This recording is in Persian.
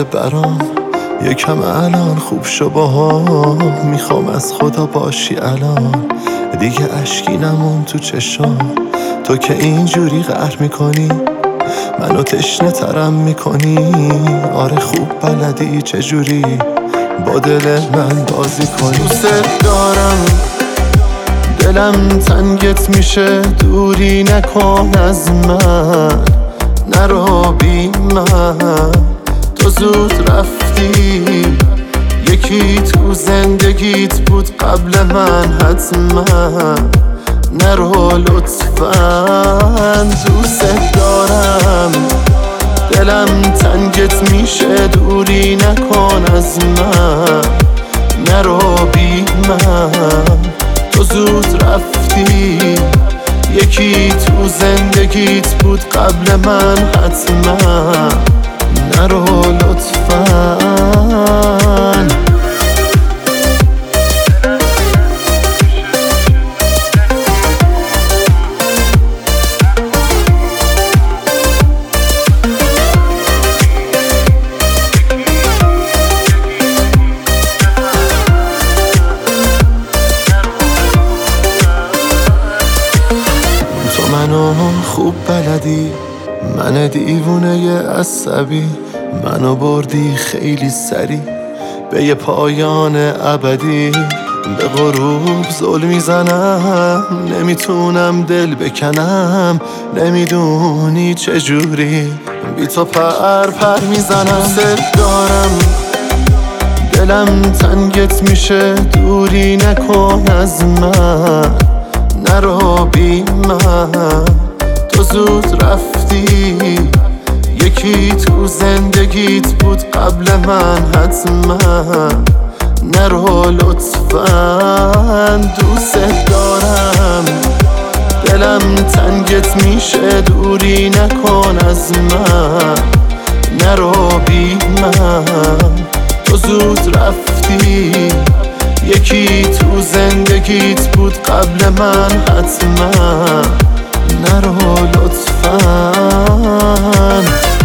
اومده برام یکم الان خوب شو باها، میخوام از خدا باشی الان، دیگه اشکی نمون تو چشام. تو که اینجوری قهر میکنی منو تشنه ترم میکنی، آره خوب بلدی چجوری با دل من بازی کنی. دوست دارم دلم تنگت میشه، دوری نکن از من، نرو بی من. تو زود رفتی، یکی تو زندگیت بود قبل من حتما، نرو لطفاً. دوست دارم دلم تنگت میشه، دوری نکن از من، نرو بی من. تو زود رفتی، یکی تو زندگیت بود قبل من حتما، نرو لطفاً. منو خوب بلدی، من دیوونه عصبی، منو بردی خیلی سری به یه پایان ابدی. به غروب زل میزنم، نمیتونم دل بکنم، نمیدونی چجوری بی تو پر میزنم. دوست دارم دلم تنگت میشه، دوری نکن از من، نرو بی من. تو زود رفتی، یکی تو زندگیت بود قبل من حتما، نرو لطفاً. دوست دارم دلم تنگت میشه، دوری نکن از من، نرو بی من. تو زود رفتی، یکی تو زندگیت بود قبل من حتما، نرو لطفاً.